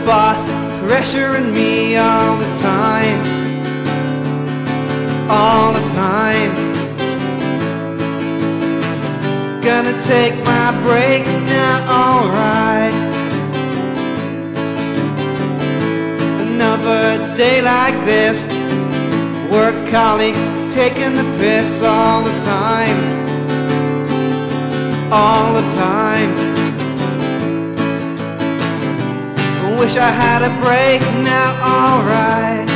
boss pressuring me all the time, all the time. Gonna take my break now, alright. Another day like this, work colleagues taking the piss all the time, all the time. Wish I had a break now, alright.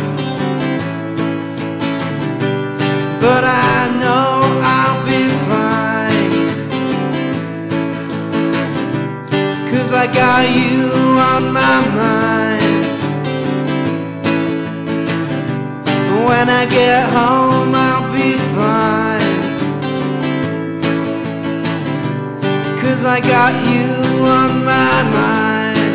But I know I'll be fine, 'cause I got you on my mind. When I get home I'll be fine, 'cause I got you on my mind.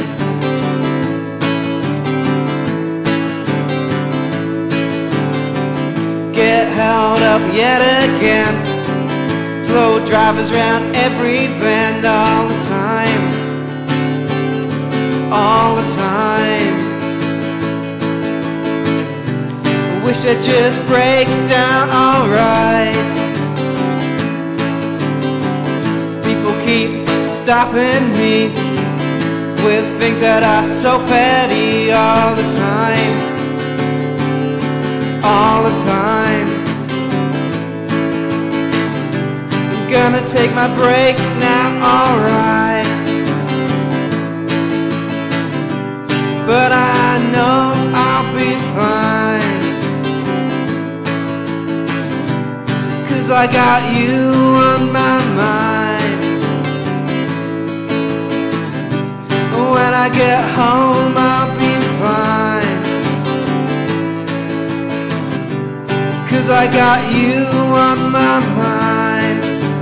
Get held up yet again, slow drivers round every bend all the time, all the time. Wish I'd just break down, alright. People keep stopping me with things that are so petty all the time, all the time. I'm gonna take my break now, alright. But I know I'll be fine, 'cause I got you on my mind. When I get home I'll be fine, 'cause I got you on my mind.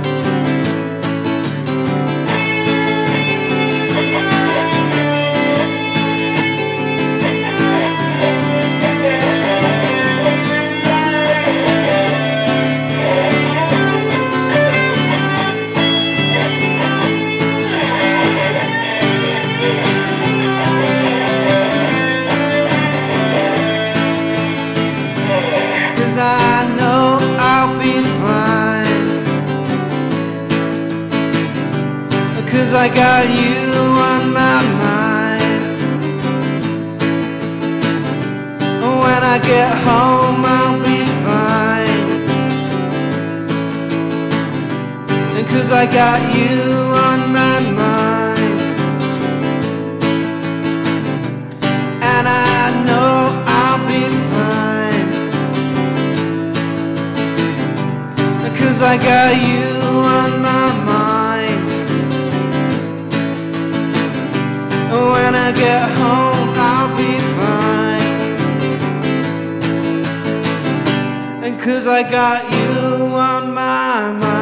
I know I'll be fine, 'cause I got you on my mind. When I get home I'll be fine, 'cause I got you on my mind. And I know I'll be fine, 'cause I got you on my mind. When I get home I'll be fine, and 'cause I got you on my mind.